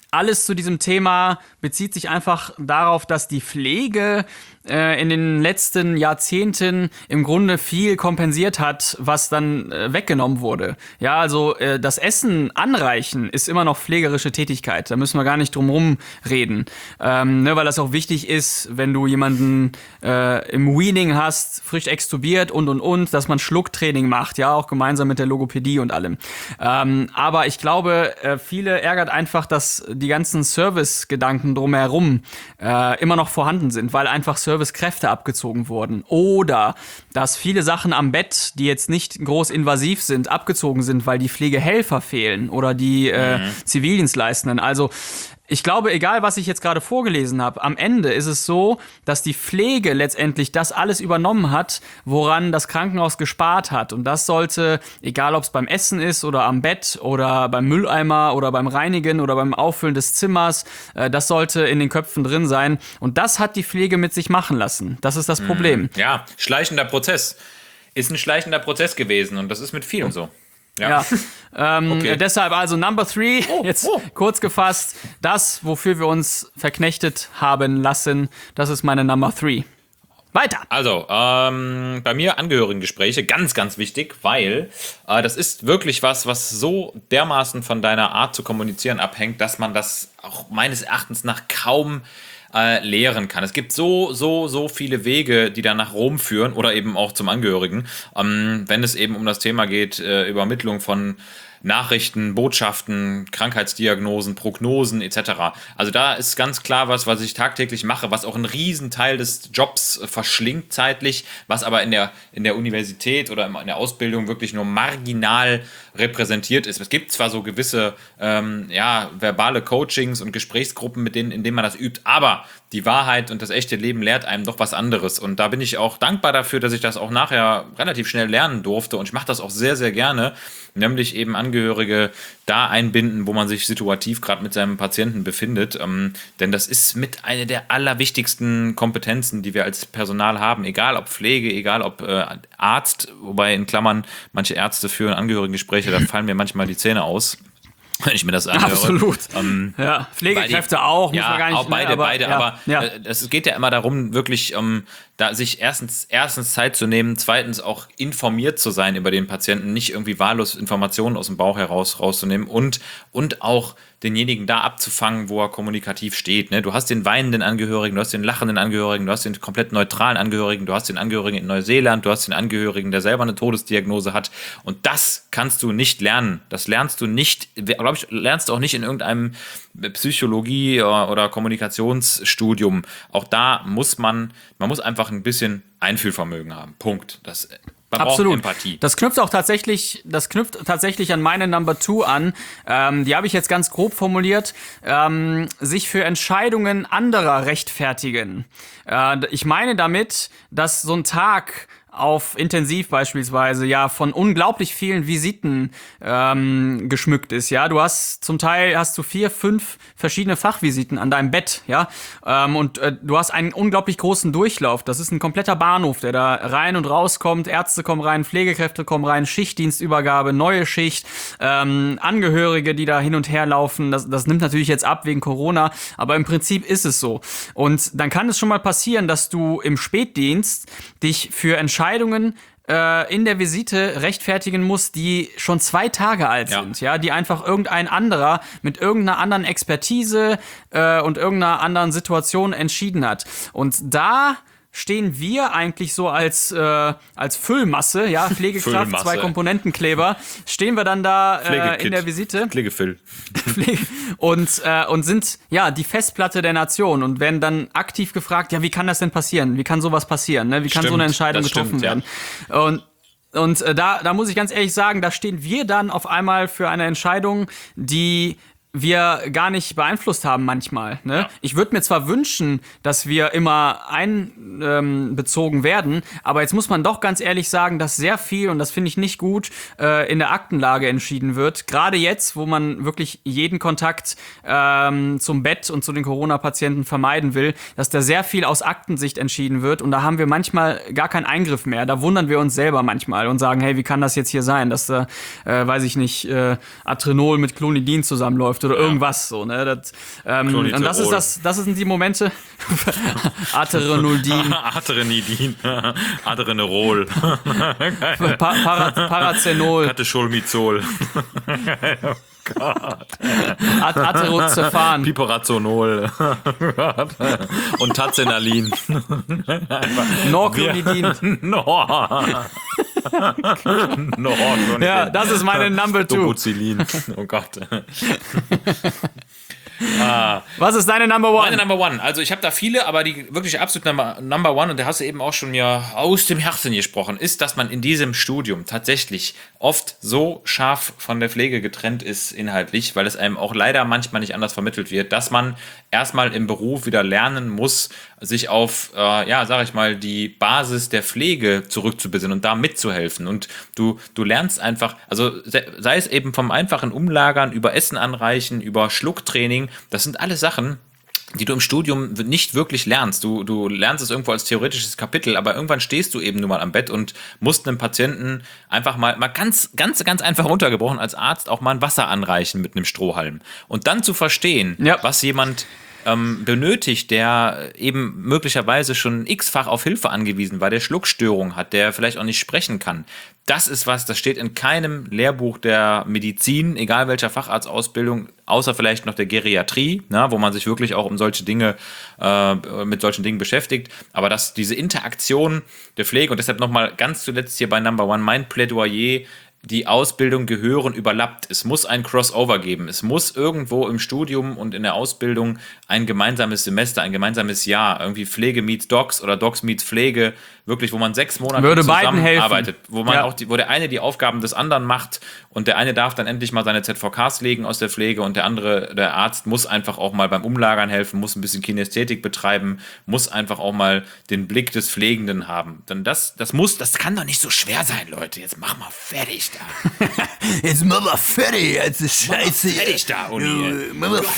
alles zu diesem Thema bezieht sich einfach darauf, dass die Pflege äh, in den letzten Jahrzehnten im Grunde viel kompensiert hat, was dann äh, weggenommen wurde. Ja, also äh, das Essen anreichen ist immer noch pflegerische Tätigkeit. Da müssen wir gar nicht drum herum reden. Ähm, ne, weil das auch wichtig ist, wenn du jemanden äh, im Weaning hast, frisch extubiert und und und, dass man Schlucktraining macht, ja, auch gemeinsam mit der Logopädie und allem. Ähm, aber ich glaube, äh, viele ärgert einfach, dass die ganzen Service-Gedanken drumherum äh, immer noch vorhanden sind, weil einfach Servicekräfte abgezogen wurden. Oder dass viele Sachen am Bett, die jetzt nicht groß invasiv sind, abgezogen sind, weil die Pflegehelfer fehlen oder die äh, mhm. Zivildienstleistenden. Also ich glaube, egal was ich jetzt gerade vorgelesen habe, am Ende ist es so, dass die Pflege letztendlich das alles übernommen hat, woran das Krankenhaus gespart hat. Und das sollte, egal ob es beim Essen ist oder am Bett oder beim Mülleimer oder beim Reinigen oder beim Auffüllen des Zimmers, äh, das sollte in den Köpfen drin sein. Und das hat die Pflege mit sich machen lassen. Das ist das Problem. Ja, schleichender Prozess. Ist ein schleichender Prozess gewesen und das ist mit vielem so. Ja, ja. Ähm, okay. Deshalb also Number Three, oh, jetzt oh. kurz gefasst, das, wofür wir uns verknechtet haben lassen, das ist meine Number Three. Weiter. Also, ähm, bei mir Angehörigengespräche, ganz, ganz wichtig, weil äh, das ist wirklich was, was so dermaßen von deiner Art zu kommunizieren abhängt, dass man das auch meines Erachtens nach kaum Äh, lehren kann. Es gibt so, so, so viele Wege, die dann nach Rom führen oder eben auch zum Angehörigen, ähm, wenn es eben um das Thema geht, äh, Übermittlung von Nachrichten, Botschaften, Krankheitsdiagnosen, Prognosen et cetera. Also da ist ganz klar was, was ich tagtäglich mache, was auch einen riesen Teil des Jobs verschlingt zeitlich, was aber in der, in der Universität oder in der Ausbildung wirklich nur marginal repräsentiert ist. Es gibt zwar so gewisse ähm, ja, verbale Coachings und Gesprächsgruppen, mit denen, in denen man das übt, aber die Wahrheit und das echte Leben lehrt einem doch was anderes. Und da bin ich auch dankbar dafür, dass ich das auch nachher relativ schnell lernen durfte. Und ich mache das auch sehr, sehr gerne, nämlich eben Angehörige da einbinden, wo man sich situativ gerade mit seinem Patienten befindet. Ähm, denn das ist mit einer der allerwichtigsten Kompetenzen, die wir als Personal haben. Egal ob Pflege, egal ob äh, Arzt, wobei in Klammern manche Ärzte führen Angehörigengespräche, da fallen mir manchmal die Zähne aus, wenn ich mir das anhöre. Absolut. Ähm, ja, Pflegekräfte die, auch, muss ja, man gar nicht. auch beide, ne, aber, beide, ja, aber ja. Äh, es geht ja immer darum, wirklich ähm, da sich erstens, erstens Zeit zu nehmen, zweitens auch informiert zu sein über den Patienten, nicht irgendwie wahllos Informationen aus dem Bauch heraus rauszunehmen und, und auch denjenigen da abzufangen, wo er kommunikativ steht. Ne? Du hast den weinenden Angehörigen, du hast den lachenden Angehörigen, du hast den komplett neutralen Angehörigen, du hast den Angehörigen in Neuseeland, du hast den Angehörigen, der selber eine Todesdiagnose hat. Und das kannst du nicht lernen. Das lernst du nicht, glaube ich, lernst du auch nicht in irgendeinem Psychologie- oder Kommunikationsstudium. Auch da muss man, man muss einfach ein bisschen Einfühlvermögen haben. Punkt. Das Man Absolut. braucht Empathie. Das knüpft auch tatsächlich, das knüpft tatsächlich an meine Number Two an. Ähm, die habe ich jetzt ganz grob formuliert. Ähm, sich für Entscheidungen anderer rechtfertigen. Äh, ich meine damit, dass so ein Tag auf Intensiv beispielsweise ja von unglaublich vielen Visiten ähm, geschmückt ist, ja. Du hast zum Teil hast du vier, fünf verschiedene Fachvisiten an deinem Bett, ja. Ähm, und äh, du hast einen unglaublich großen Durchlauf. Das ist ein kompletter Bahnhof, der da rein und rauskommt. Ärzte kommen rein, Pflegekräfte kommen rein, Schichtdienstübergabe, neue Schicht, ähm, Angehörige, die da hin und her laufen. Das, das nimmt natürlich jetzt ab wegen Corona, aber im Prinzip ist es so. Und dann kann es schon mal passieren, dass du im Spätdienst dich für Entscheidungen äh, in der Visite rechtfertigen musst, die schon zwei Tage alt Ja. sind, ja, die einfach irgendein anderer mit irgendeiner anderen Expertise äh, und irgendeiner anderen Situation entschieden hat. Und da stehen wir eigentlich so als äh, als Füllmasse, ja, Pflegekraft, Füllmasse. zwei Komponentenkleber, stehen wir dann da äh, in der Visite Pflegefill. und äh, und sind ja die Festplatte der Nation und werden dann aktiv gefragt, ja, wie kann das denn passieren? Wie kann sowas passieren? Ne? Wie kann Stimmt, so eine Entscheidung das getroffen stimmt, ja. werden? Und und äh, da da muss ich ganz ehrlich sagen, da stehen wir dann auf einmal für eine Entscheidung, die wir gar nicht beeinflusst haben manchmal. Ne? Ja. Ich würde mir zwar wünschen, dass wir immer einbezogen ähm, werden, aber jetzt muss man doch ganz ehrlich sagen, dass sehr viel, und das finde ich nicht gut, äh, in der Aktenlage entschieden wird. Gerade jetzt, wo man wirklich jeden Kontakt ähm, zum Bett und zu den Corona-Patienten vermeiden will, dass da sehr viel aus Aktensicht entschieden wird und da haben wir manchmal gar keinen Eingriff mehr. Da wundern wir uns selber manchmal und sagen, hey, wie kann das jetzt hier sein, dass da, äh, weiß ich nicht, äh, Adrenol mit Clonidin zusammenläuft läuft oder irgendwas so, ne? Das, ähm, und das ist das, das sind die Momente. Aterenolidin. Aterenidin. Aterenerol. Pa Para Parazenol. Catecholmizol. Oh Gott. Aterozephan. Piperazonol. Und Tazenalin. Norclonidin. No. No, ja, das ist meine Number Two. Dobucillin. Oh Gott. Ah. Was ist deine Number One? Meine Number One. Also ich habe da viele, aber die wirklich absolut Number, Number One, und da hast du eben auch schon mir aus dem Herzen gesprochen, ist, dass man in diesem Studium tatsächlich oft so scharf von der Pflege getrennt ist inhaltlich, weil es einem auch leider manchmal nicht anders vermittelt wird, dass man erstmal im Beruf wieder lernen muss, sich auf, äh, ja, sag ich mal, die Basis der Pflege zurückzubesinnen und da mitzuhelfen. Und du, du lernst einfach, also sei es eben vom einfachen Umlagern, über Essen anreichen, über Schlucktraining, das sind alles Sachen, die du im Studium nicht wirklich lernst. Du, du lernst es irgendwo als theoretisches Kapitel, aber irgendwann stehst du eben nur mal am Bett und musst einem Patienten einfach mal, mal ganz, ganz, ganz einfach runtergebrochen als Arzt auch mal ein Wasser anreichen mit einem Strohhalm. Und dann zu verstehen, ja, was jemand ähm, benötigt, der eben möglicherweise schon x-fach auf Hilfe angewiesen war, der Schluckstörung hat, der vielleicht auch nicht sprechen kann. Das ist was, das steht in keinem Lehrbuch der Medizin, egal welcher Facharztausbildung, außer vielleicht noch der Geriatrie, na, wo man sich wirklich auch um solche Dinge, äh, mit solchen Dingen beschäftigt. Aber dass diese Interaktion der Pflege, und deshalb nochmal ganz zuletzt hier bei Number One mein Plädoyer, die Ausbildung gehören überlappt. Es muss ein Crossover geben. Es muss irgendwo im Studium und in der Ausbildung ein gemeinsames Semester, ein gemeinsames Jahr, irgendwie Pflege meets Docs oder Docs meets Pflege, wirklich, wo man sechs Monate Würde beiden zusammenarbeitet, wo man ja. auch die, wo der eine die Aufgaben des anderen macht und der eine darf dann endlich mal seine Z V Ks legen aus der Pflege und der andere, der Arzt, muss einfach auch mal beim Umlagern helfen, muss ein bisschen Kinästhetik betreiben, muss einfach auch mal den Blick des Pflegenden haben. Denn das, das muss, das kann doch nicht so schwer sein, Leute. Jetzt mach mal fertig da. Jetzt mach mal fertig, jetzt ist Scheiße. Fertig da, Uni. Mach mal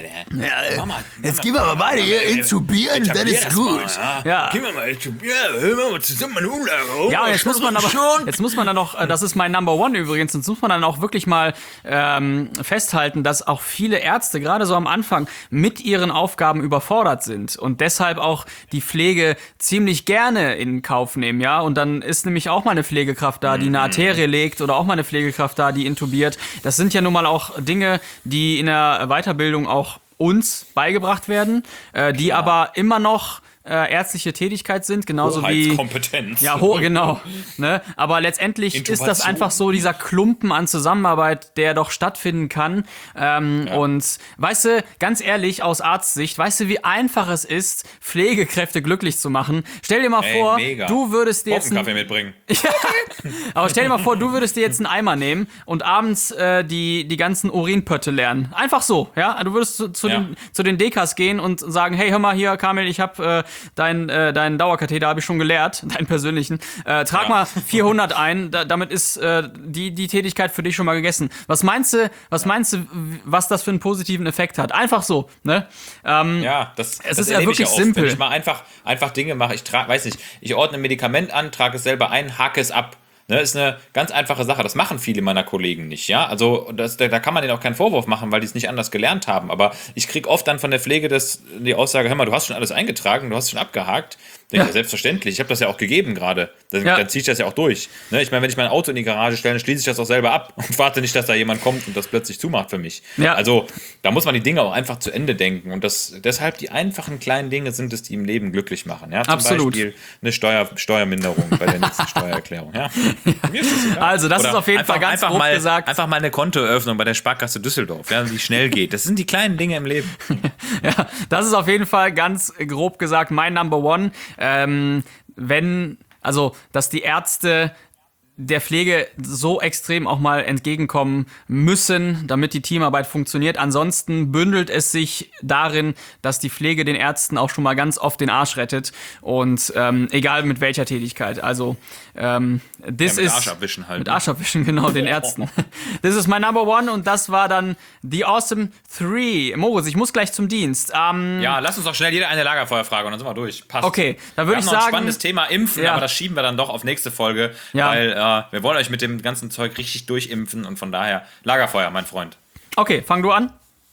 Ja, Mama, jetzt gehen wir mal beide hier intubieren, das ist gut. Ja. Gehen wir mal intubieren, hören wir mal zusammen eine Umlage. Ja, und jetzt muss man aber, jetzt muss man dann noch, das ist mein Number One übrigens, jetzt muss man dann auch wirklich mal ähm, festhalten, dass auch viele Ärzte, gerade so am Anfang, mit ihren Aufgaben überfordert sind und deshalb auch die Pflege ziemlich gerne in Kauf nehmen, ja, und dann ist nämlich auch mal eine Pflegekraft da, die eine Arterie legt oder auch mal eine Pflegekraft da, die intubiert. Das sind ja nun mal auch Dinge, die in der Weiterbildung auch uns beigebracht werden, äh, die Klar. aber immer noch äh, ärztliche Tätigkeit sind, genauso wie Kompetenz. Ja, ho genau. Ne? Aber letztendlich ist das einfach so dieser Klumpen an Zusammenarbeit, der doch stattfinden kann. Ähm, ja. Und weißt du, ganz ehrlich, aus Arztsicht, weißt du, wie einfach es ist, Pflegekräfte glücklich zu machen? Stell dir mal Ey, vor, mega. du würdest dir jetzt einen Kaffee mitbringen. Ja, aber stell dir mal vor, du würdest dir jetzt einen Eimer nehmen und abends äh, die, die ganzen Urinpötte lernen. Einfach so, ja? Du würdest zu, zu, ja. den, zu den Dekas gehen und sagen, hey, hör mal hier, Kamil, ich hab äh, Dein, äh, deinen Dauerkatheter habe ich schon geleert, deinen persönlichen. Äh, trag ja. mal vierhundert ein, da, damit ist äh, die, die Tätigkeit für dich schon mal gegessen. Was meinst du, was ja. meinst du, was das für einen positiven Effekt hat? Einfach so, ne? Ähm, ja, das, es das ist ja wirklich ich ja oft, simpel. Wenn ich mal einfach, einfach Dinge mache, ich trage, weiß nicht, ich ordne ein Medikament an, trage es selber ein, hake es ab. Ne, ist eine ganz einfache Sache. Das machen viele meiner Kollegen nicht, ja. Also das, da, da kann man denen auch keinen Vorwurf machen, weil die es nicht anders gelernt haben. Aber ich kriege oft dann von der Pflege das, die Aussage, hör mal, du hast schon alles eingetragen, du hast schon abgehakt. Denke, ja. Selbstverständlich, ich habe das ja auch gegeben gerade. Dann, ja. dann ziehe ich das ja auch durch. Ne, ich meine, wenn ich mein Auto in die Garage stelle, dann schließe ich das auch selber ab und warte nicht, dass da jemand kommt und das plötzlich zumacht für mich. Ja. Also da muss man die Dinge auch einfach zu Ende denken. Und das, deshalb die einfachen kleinen Dinge sind es, die im Leben glücklich machen. Ja? Zum Absolut. Beispiel eine Steuer, Steuerminderung bei der nächsten Steuererklärung. Ja? Ja. Also das Oder ist auf jeden einfach, Fall ganz grob mal, gesagt. Einfach mal eine Kontoeröffnung bei der Sparkasse Düsseldorf, ja, die schnell geht. Das sind die kleinen Dinge im Leben. Ja, das ist auf jeden Fall ganz grob gesagt mein Number One. Ähm, wenn, also, dass die Ärzte der Pflege so extrem auch mal entgegenkommen müssen, damit die Teamarbeit funktioniert. Ansonsten bündelt es sich darin, dass die Pflege den Ärzten auch schon mal ganz oft den Arsch rettet und ähm, egal mit welcher Tätigkeit. Also ähm, das ja, mit ist Arsch abwischen halt. Mit Arsch abwischen, genau, den Ärzten. Das ist mein Number One und das war dann The Awesome Three. Moritz, ich muss gleich zum Dienst. Ähm, ja, lass uns doch schnell jede eine Lagerfeuerfrage und dann sind wir durch. Passt. Okay, dann würde ich noch sagen... ein spannendes Thema Impfen, ja. aber das schieben wir dann doch auf nächste Folge, ja. weil äh, wir wollen euch mit dem ganzen Zeug richtig durchimpfen und von daher Lagerfeuer, mein Freund. Okay, fang du an.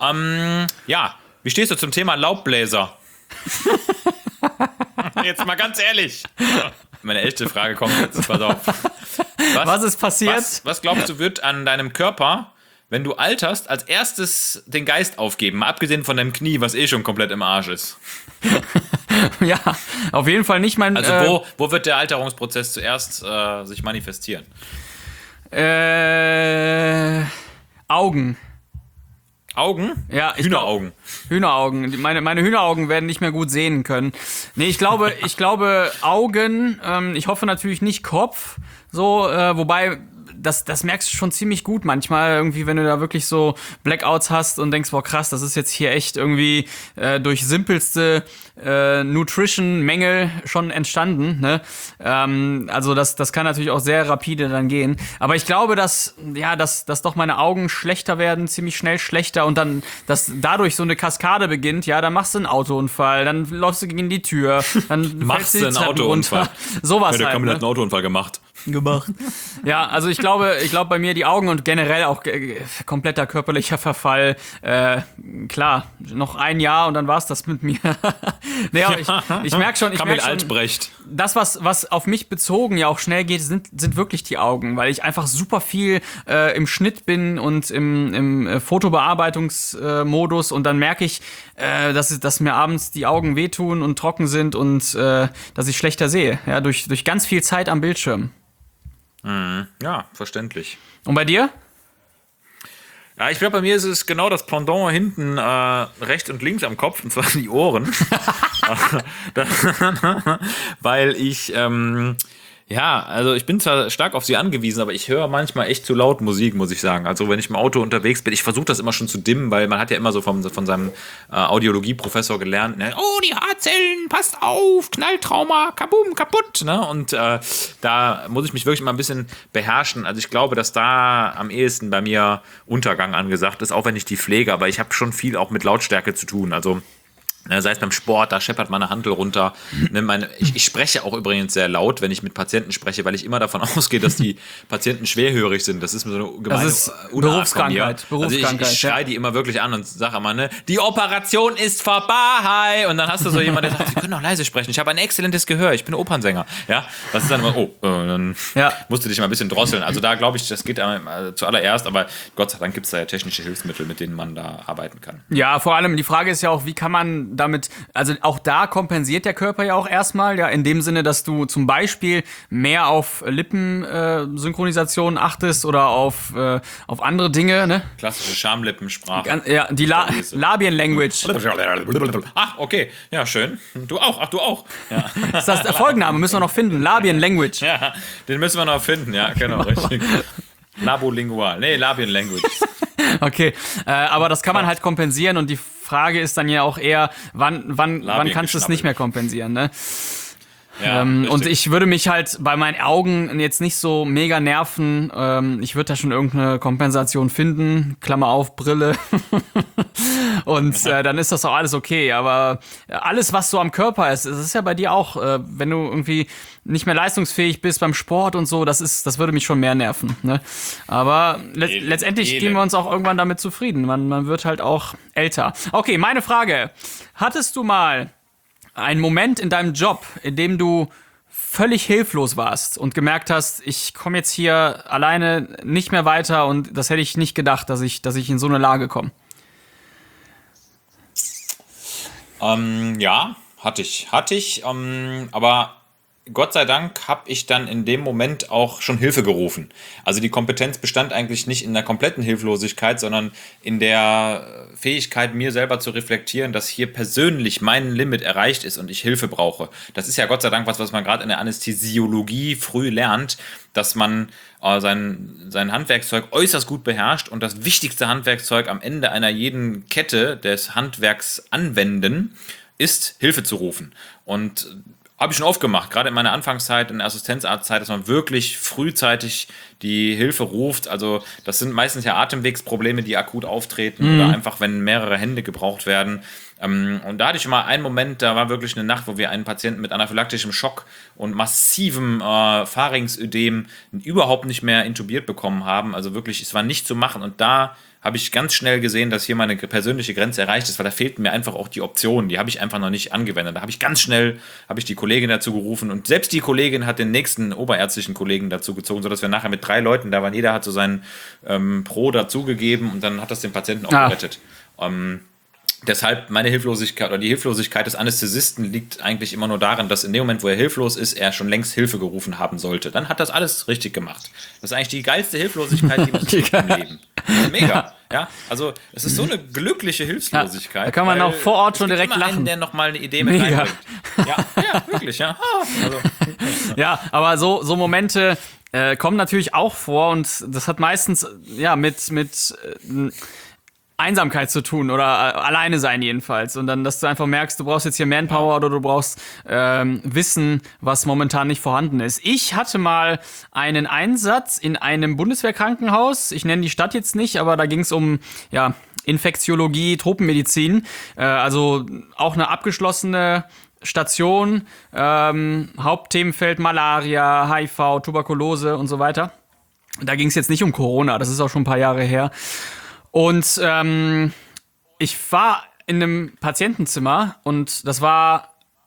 Ähm, ja, wie stehst du zum Thema Laubbläser? Jetzt mal ganz ehrlich. Meine echte Frage kommt jetzt, pass auf. Was, Was ist passiert? Was, was glaubst du, wird an deinem Körper, wenn du alterst, als erstes den Geist aufgeben? Mal abgesehen von deinem Knie, was eh schon komplett im Arsch ist. Ja, auf jeden Fall nicht mein... Also äh, wo, wo wird der Alterungsprozess zuerst äh, sich manifestieren? Äh, Augen. Augen? Ja, ich Hühneraugen. Hühneraugen. Die- Meine, meine Hühneraugen werden nicht mehr gut sehen können. Nee, ich glaube, ich glaube Augen, ähm, ich hoffe natürlich nicht Kopf, so, äh, wobei, das, das merkst du schon ziemlich gut manchmal, irgendwie, wenn du da wirklich so Blackouts hast und denkst, boah krass, das ist jetzt hier echt irgendwie äh, durch simpelste äh, Nutrition-Mängel schon entstanden, ne? Ähm, also das, das kann natürlich auch sehr rapide dann gehen. Aber ich glaube, dass, ja, dass, dass doch meine Augen schlechter werden, ziemlich schnell schlechter und dann, dass dadurch so eine Kaskade beginnt, ja, dann machst du einen Autounfall, dann läufst du gegen die Tür, dann Machst fällst du die einen Treppen Autounfall? runter. Sowas Der halt, Kamil ne? hat einen Autounfall gemacht. gemacht. Ja, also ich glaube, ich glaube bei mir die Augen und generell auch äh, kompletter körperlicher Verfall. Äh, klar, noch ein Jahr und dann war's das mit mir. Nee, aber ich, ich merke schon, ich Kamil merk schon, Altbrecht. das, was, was auf mich bezogen ja auch schnell geht, sind, sind wirklich die Augen, weil ich einfach super viel äh, im Schnitt bin und im, im äh, Fotobearbeitungsmodus und dann merke ich, äh, dass, dass mir abends die Augen wehtun und trocken sind und äh, dass ich schlechter sehe, ja, durch, durch ganz viel Zeit am Bildschirm. Ja, verständlich. Und bei dir? Ja, ich glaube, bei mir ist es genau das Pendant hinten äh, rechts und links am Kopf, und zwar die Ohren. Weil ich, ähm, ja, also ich bin zwar stark auf sie angewiesen, aber ich höre manchmal echt zu laut Musik, muss ich sagen. Also wenn ich im Auto unterwegs bin, ich versuche das immer schon zu dimmen, weil man hat ja immer so vom, von seinem äh, Audiologieprofessor gelernt, ne? Oh, die Haarzellen, passt auf, Knalltrauma, kabum, kaputt. Ne? Und äh, da muss ich mich wirklich mal ein bisschen beherrschen. Also ich glaube, dass da am ehesten bei mir Untergang angesagt ist, auch wenn ich die pflege, aber ich habe schon viel auch mit Lautstärke zu tun. Also ne, sei es beim Sport, da scheppert meine Handel runter. Ne, meine, ich, ich spreche auch übrigens sehr laut, wenn ich mit Patienten spreche, weil ich immer davon ausgehe, dass die Patienten schwerhörig sind. Das ist mir so eine gemeine Das ist Unart Berufskrankheit, von mir. Also ich, Berufskrankheit, ich schreie ja. die immer wirklich an und sage immer, ne, die Operation ist vorbei. Und dann hast du so jemanden, der sagt, Sie können doch leise sprechen. Ich habe ein exzellentes Gehör, ich bin Opernsänger. Ja, das ist dann immer, oh, äh, dann Ja. musst du dich mal ein bisschen drosseln. Also da glaube ich, das geht äh, zuallererst, aber Gott sei Dank gibt es da ja technische Hilfsmittel, mit denen man da arbeiten kann. Ja, vor allem die Frage ist ja auch, wie kann man damit, also auch da kompensiert der Körper ja auch erstmal, ja, in dem Sinne, dass du zum Beispiel mehr auf Lippensynchronisation achtest oder auf, äh, auf andere Dinge, ne? Klassische Schamlippensprache. Gan- Ja, die La Labien-Language. Ach, okay. Ja, schön. Du auch. Ach, du auch. Ja, Das ist das der Folgenname, müssen wir noch finden. Labien-Language. ja den müssen wir noch finden. Ja, genau, richtig. Labolingual. Nee, Labien Language. Okay, äh, aber das kann man halt kompensieren und die Frage ist dann ja auch eher, wann, wann, wann kannst du es nicht mehr kompensieren, ne? Ja, Ähm, und richtig. ich würde mich halt bei meinen Augen jetzt nicht so mega nerven. Ähm, ich würde da schon irgendeine Kompensation finden. Klammer auf, Brille. Und äh, dann ist das auch alles okay. Aber alles, was so am Körper ist, das ist ja bei dir auch, äh, wenn du irgendwie nicht mehr leistungsfähig bist beim Sport und so, das ist, das würde mich schon mehr nerven. Ne? Aber le Elend, letztendlich Elend. geben wir uns auch irgendwann damit zufrieden. Man, man wird halt auch älter. Okay, meine Frage. Hattest du mal einen Moment in deinem Job, in dem du völlig hilflos warst und gemerkt hast, ich komme jetzt hier alleine nicht mehr weiter und das hätte ich nicht gedacht, dass ich, dass ich in so eine Lage komme? Ähm, ja, hatte ich. Hatte ich, ähm, aber Gott sei Dank habe ich dann in dem Moment auch schon Hilfe gerufen. Also die Kompetenz bestand eigentlich nicht in der kompletten Hilflosigkeit, sondern in der Fähigkeit, mir selber zu reflektieren, dass hier persönlich mein Limit erreicht ist und ich Hilfe brauche. Das ist ja Gott sei Dank was, was man gerade in der Anästhesiologie früh lernt, dass man äh, sein, sein Handwerkszeug äußerst gut beherrscht und das wichtigste Handwerkszeug am Ende einer jeden Kette des Handwerks anwenden, ist Hilfe zu rufen. Und habe ich schon oft gemacht, gerade in meiner Anfangszeit, in der Assistenzarztzeit, dass man wirklich frühzeitig die Hilfe ruft. Also das sind meistens ja Atemwegsprobleme, die akut auftreten oder einfach, wenn mehrere Hände gebraucht werden. Ähm, und da hatte ich mal einen Moment, da war wirklich eine Nacht, wo wir einen Patienten mit anaphylaktischem Schock und massivem äh, Pharynxödem überhaupt nicht mehr intubiert bekommen haben. Also wirklich, es war nicht zu machen. Und da habe ich ganz schnell gesehen, dass hier meine persönliche Grenze erreicht ist, weil da fehlten mir einfach auch die Optionen, die habe ich einfach noch nicht angewendet. Da habe ich ganz schnell, habe ich die Kollegin dazu gerufen und selbst die Kollegin hat den nächsten oberärztlichen Kollegen dazu gezogen, sodass wir nachher mit drei Leuten da waren. Jeder hat so sein ähm, Pro dazugegeben und dann hat das den Patienten auch Ah. gerettet. Ähm, Deshalb meine Hilflosigkeit oder die Hilflosigkeit des Anästhesisten liegt eigentlich immer nur darin, dass in dem Moment, wo er hilflos ist, er schon längst Hilfe gerufen haben sollte. Dann hat das alles richtig gemacht. Das ist eigentlich die geilste Hilflosigkeit, die man tut im Leben. Mega. Ja, also es ist so eine glückliche Hilflosigkeit. Ja, da kann man weil auch vor Ort schon es gibt direkt immer lachen. einen, der nochmal eine Idee mit Mega. reinbringt. Ja, ja, wirklich, ja. Ah, Also, Ja, aber so, so Momente äh, kommen natürlich auch vor und das hat meistens ja mit, mit äh, Einsamkeit zu tun oder äh, alleine sein jedenfalls. Und dann, dass du einfach merkst, du brauchst jetzt hier Manpower oder du brauchst ähm, Wissen, was momentan nicht vorhanden ist. Ich hatte mal einen Einsatz in einem Bundeswehrkrankenhaus. Ich nenne die Stadt jetzt nicht, aber da ging es um ja, Infektiologie, Tropenmedizin. Äh, also auch eine abgeschlossene Station, ähm, Hauptthemenfeld Malaria, H I V, Tuberkulose und so weiter. Da ging es jetzt nicht um Corona, das ist auch schon ein paar Jahre her. Und ähm, ich war in einem Patientenzimmer und das war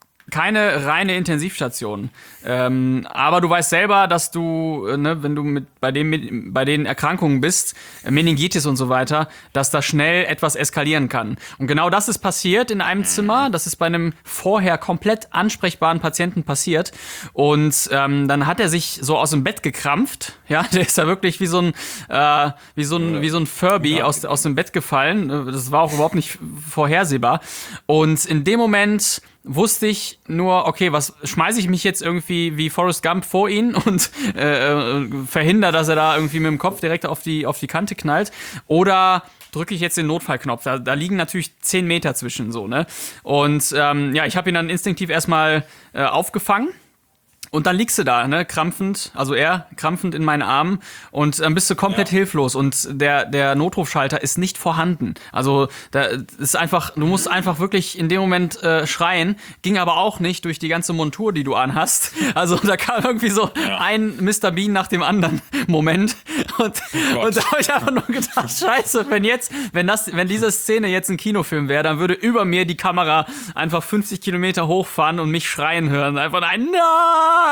keine reine Intensivstation. Ähm, aber du weißt selber, dass du, äh, ne, wenn du mit bei, dem, mit, bei den Erkrankungen bist, äh, Meningitis und so weiter, dass da schnell etwas eskalieren kann. Und genau das ist passiert in einem Zimmer. Das ist bei einem vorher komplett ansprechbaren Patienten passiert. Und ähm, dann hat er sich so aus dem Bett gekrampft. Ja, der ist da wirklich wie so ein, äh, wie so ein, wie so ein Furby aus, aus dem Bett gefallen. Das war auch überhaupt nicht vorhersehbar. Und in dem Moment wusste ich nur, okay, was schmeiße ich mich jetzt irgendwie wie Forrest Gump vor ihn und äh, verhindere, dass er da irgendwie mit dem Kopf direkt auf die, auf die Kante knallt, oder drücke ich jetzt den Notfallknopf? Da, da liegen natürlich zehn Meter zwischen, so, ne? Und ähm, ja, ich habe ihn dann instinktiv erstmal äh, aufgefangen. Und dann liegst du da, ne, krampfend, also er krampfend in meinen Armen und dann bist du komplett Ja. hilflos und der, der Notrufschalter ist nicht vorhanden. Also da ist einfach, du musst einfach wirklich in dem Moment äh, schreien, ging aber auch nicht durch die ganze Montur, die du anhast. Also da kam irgendwie so Ja. ein Mister Bean nach dem anderen Moment und, Gott. und da habe ich einfach nur gedacht, scheiße, wenn jetzt, wenn das, wenn diese Szene jetzt ein Kinofilm wäre, dann würde über mir die Kamera einfach fünfzig Kilometer hochfahren und mich schreien hören. Einfach ein Nein!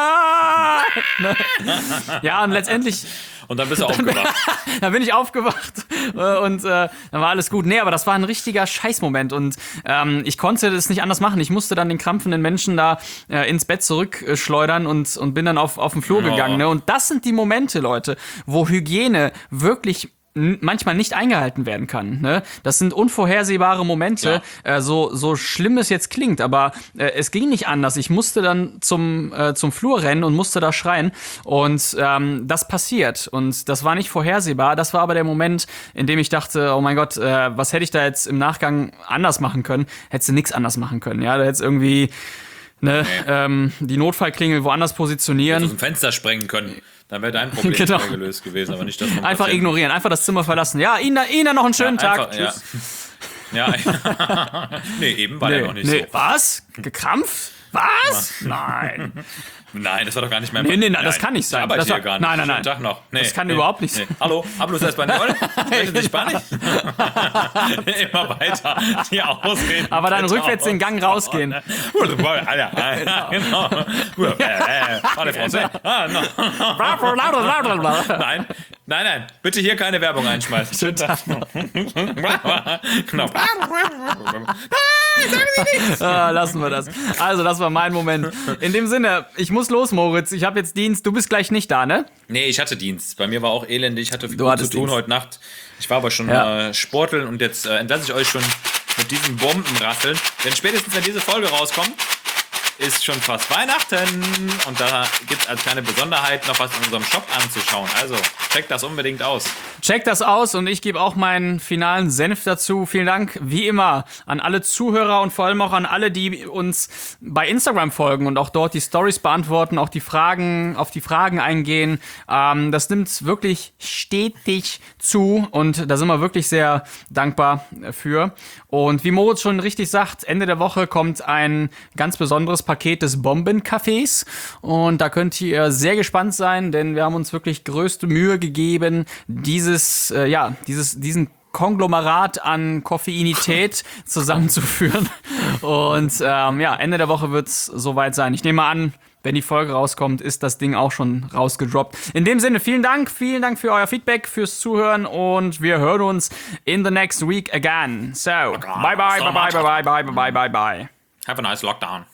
Ne? Ja, und letztendlich, und dann bist du aufgewacht. da bin ich aufgewacht äh, und äh, dann war alles gut. Nee, aber das war ein richtiger Scheißmoment und ähm, ich konnte das nicht anders machen. Ich musste dann den krampfenden Menschen da äh, ins Bett zurückschleudern und, und bin dann auf, auf den Flur Oh. gegangen. Ne? Und das sind die Momente, Leute, wo Hygiene wirklich n- manchmal nicht eingehalten werden kann. Ne? Das sind unvorhersehbare Momente, äh, so, so schlimm es jetzt klingt, aber äh, es ging nicht anders. Ich musste dann zum, äh, zum Flur rennen und musste da schreien und ähm, das passiert und das war nicht vorhersehbar. Das war aber der Moment, in dem ich dachte, oh mein Gott, äh, was hätte ich da jetzt im Nachgang anders machen können? Hättest du nichts anders machen können. Ja, da hättest irgendwie ne, ähm, die Notfallklingel woanders positionieren. Aus dem Fenster sprengen können. Dann wäre dein Problem Genau. schnell gelöst gewesen, aber nicht das vom Einfach Patienten. ignorieren, einfach das Zimmer verlassen. Ja, Ihnen, Ihnen noch einen schönen Ja, Tag. einfach, ja. Tschüss. Ja. Nee, eben war der noch nicht nee. so. Was? Gekrampft? Was? Nein. Nein, das war doch gar nicht mein Nee, nee, nein, das kann nicht sein. Ich arbeite Das war- hier gar nicht. nein, nein, nein. Schönen Tag noch. Nee, Das kann nee, überhaupt nicht nee. sein. Hallo, hablos español? Sprechen Sie Spanisch? Immer weiter. Die Ausreden. Aber dann bitte rückwärts den Gang rausgehen. Genau. Parle français. Ah, no. Nein, nein, nein. Bitte hier keine Werbung einschmeißen. Schönen Tag noch. Genau. Ah, lassen wir das. Also, das war mein Moment. In dem Sinne, ich muss los, Moritz. Ich habe jetzt Dienst. Du bist gleich nicht da, ne? Nee, ich hatte Dienst. Bei mir war auch elendig. Ich hatte viel Du zu hattest tun Dienst. heute Nacht. Ich war aber schon Ja. äh, sporteln und jetzt äh, entlasse ich euch schon mit diesem Bombenrasseln. Denn spätestens, wenn diese Folge rauskommt, ist schon fast Weihnachten und da gibt es als kleine Besonderheit noch was in unserem Shop anzuschauen. Also checkt das unbedingt aus. Checkt das aus und ich gebe auch meinen finalen Senf dazu. Vielen Dank, wie immer, an alle Zuhörer und vor allem auch an alle, die uns bei Instagram folgen und auch dort die Stories beantworten, auch die Fragen, auf die Fragen eingehen. Ähm, das nimmt wirklich stetig zu und da sind wir wirklich sehr dankbar für. Und wie Moritz schon richtig sagt, Ende der Woche kommt ein ganz besonderes Paket des Bombencafés und da könnt ihr sehr gespannt sein, denn wir haben uns wirklich größte Mühe gegeben, dieses, äh, ja, dieses, diesen Konglomerat an Koffeinität zusammenzuführen. Und ähm, ja, Ende der Woche wird es soweit sein. Ich nehme an, wenn die Folge rauskommt, ist das Ding auch schon rausgedroppt. In dem Sinne, vielen Dank, vielen Dank für euer Feedback, fürs Zuhören und wir hören uns in the next week again. So, bye bye, bye bye, bye bye, bye bye, bye bye, bye. Have a nice lockdown.